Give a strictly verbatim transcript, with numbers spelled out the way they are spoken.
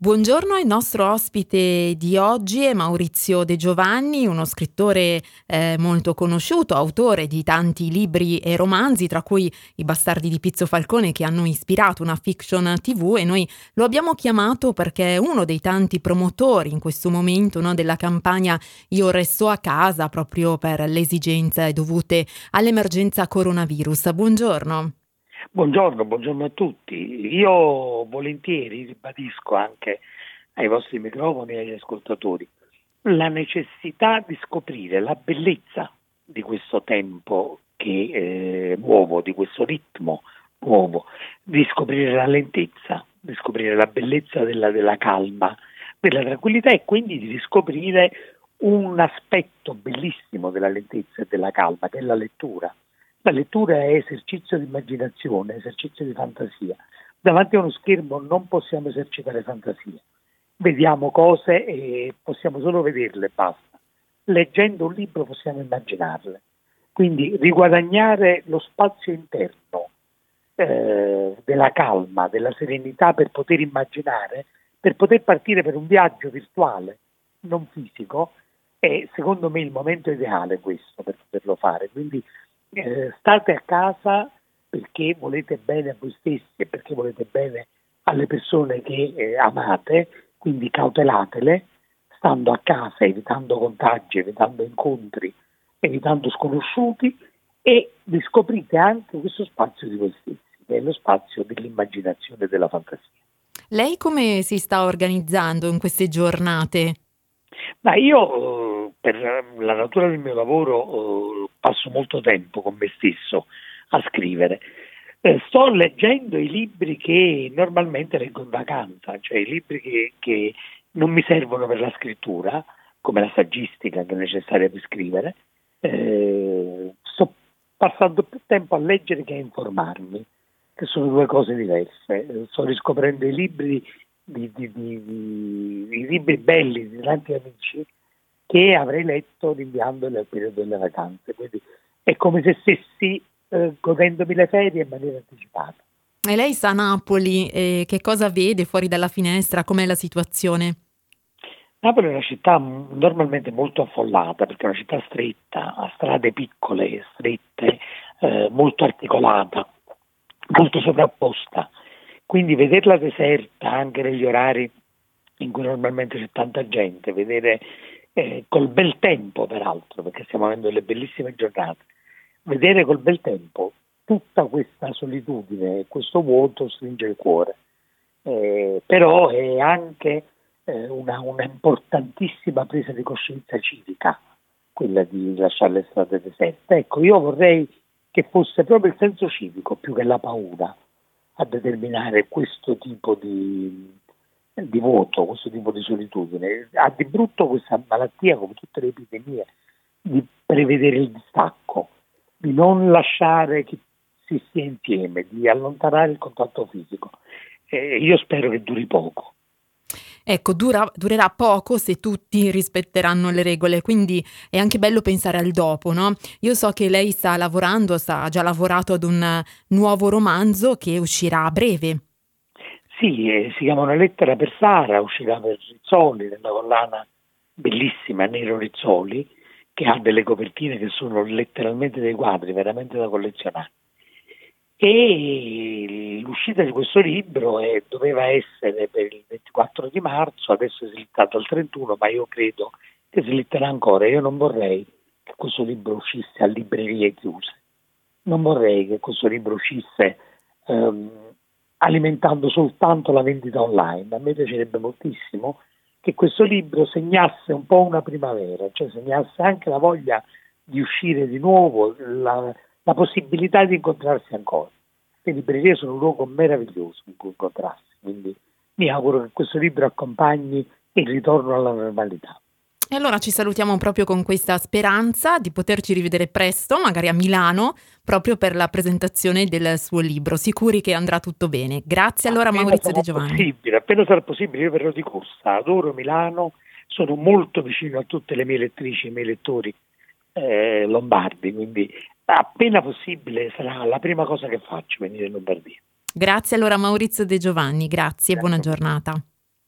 Buongiorno, il nostro ospite di oggi è Maurizio De Giovanni, uno scrittore eh, molto conosciuto, autore di tanti libri e romanzi, tra cui I bastardi di Pizzo Falcone, che hanno ispirato una fiction tivù, e noi lo abbiamo chiamato perché è uno dei tanti promotori in questo momento, no, della campagna Io resto a casa, proprio per le esigenze dovute all'emergenza coronavirus. Buongiorno. Buongiorno, buongiorno a tutti. Io volentieri ribadisco anche ai vostri microfoni e agli ascoltatori la necessità di scoprire la bellezza di questo tempo che eh, nuovo, di questo ritmo nuovo, di scoprire la lentezza, di scoprire la bellezza della, della calma, della tranquillità e quindi di riscoprire un aspetto bellissimo della lentezza e della calma, che è la lettura. La lettura è esercizio di immaginazione, esercizio di fantasia. Davanti a uno schermo non possiamo esercitare fantasia. Vediamo cose e possiamo solo vederle e basta. Leggendo un libro possiamo immaginarle. Quindi riguadagnare lo spazio interno eh, della calma, della serenità per poter immaginare, per poter partire per un viaggio virtuale, non fisico, è secondo me il momento ideale questo per poterlo fare. Quindi Eh, state a casa perché volete bene a voi stessi e perché volete bene alle persone che eh, amate, quindi cautelatele, stando a casa, evitando contagi, evitando incontri, evitando sconosciuti e riscoprite anche questo spazio di voi stessi, che è lo spazio dell'immaginazione e della fantasia. Lei come si sta organizzando in queste giornate? Ma io eh, per la natura del mio lavoro eh, passo molto tempo con me stesso a scrivere. Eh, sto leggendo i libri che normalmente leggo in vacanza, cioè i libri che, che non mi servono per la scrittura, come la saggistica che è necessaria per scrivere. Eh, sto passando più tempo a leggere che a informarmi, che sono due cose diverse. Eh, sto riscoprendo i libri Di, di, di, di, di libri belli di tanti amici che avrei letto rinviandoli al periodo delle vacanze, quindi è come se stessi eh, godendomi le ferie in maniera anticipata. E lei sta a Napoli, e che cosa vede fuori dalla finestra? Com'è la situazione? Napoli è una città m- normalmente molto affollata perché è una città stretta, ha strade piccole, strette, eh, molto articolata, molto sovrapposta. Quindi vederla deserta anche negli orari in cui normalmente c'è tanta gente, vedere eh, col bel tempo peraltro, perché stiamo avendo delle bellissime giornate, vedere col bel tempo tutta questa solitudine, questo vuoto stringe il cuore. Eh, però è anche eh, una, una importantissima presa di coscienza civica, quella di lasciare le strade deserte. Ecco, io vorrei che fosse proprio il senso civico più che la paura a determinare questo tipo di, di voto, questo tipo di solitudine. Ha di brutto questa malattia, come tutte le epidemie, di prevedere il distacco, di non lasciare che si stia insieme, di allontanare il contatto fisico. Eh, io spero che duri poco. Ecco, dura, durerà poco se tutti rispetteranno le regole, quindi è anche bello pensare al dopo, no? Io so che lei sta lavorando, sta, ha già lavorato ad un nuovo romanzo che uscirà a breve. Sì, eh, si chiama Una lettera per Sara, uscirà per Rizzoli, nella collana bellissima Nero Rizzoli, che ha delle copertine che sono letteralmente dei quadri, veramente da collezionare. E l'uscita di questo libro è, doveva essere per il ventiquattro di marzo, adesso è slittato al trentuno, ma io credo che slitterà ancora. Io non vorrei che questo libro uscisse a librerie chiuse, non vorrei che questo libro uscisse ehm, alimentando soltanto la vendita online. A me piacerebbe moltissimo che questo libro segnasse un po' una primavera, cioè segnasse anche la voglia di uscire di nuovo, la, la possibilità di incontrarsi ancora. Le librerie sono un luogo meraviglioso in cui incontrarsi, quindi mi auguro che questo libro accompagni il ritorno alla normalità. E allora ci salutiamo proprio con questa speranza di poterci rivedere presto, magari a Milano, proprio per la presentazione del suo libro. Sicuri che andrà tutto bene. Grazie allora Appena Maurizio De sarà Giovanni. possibile, appena sarà possibile io verrò di corsa, adoro Milano, sono molto vicino a tutte le mie lettrici e i miei lettori eh, lombardi, quindi appena possibile sarà la prima cosa che faccio venire in Lombardia. Grazie allora Maurizio De Giovanni, grazie e buona Grazie a voi. giornata.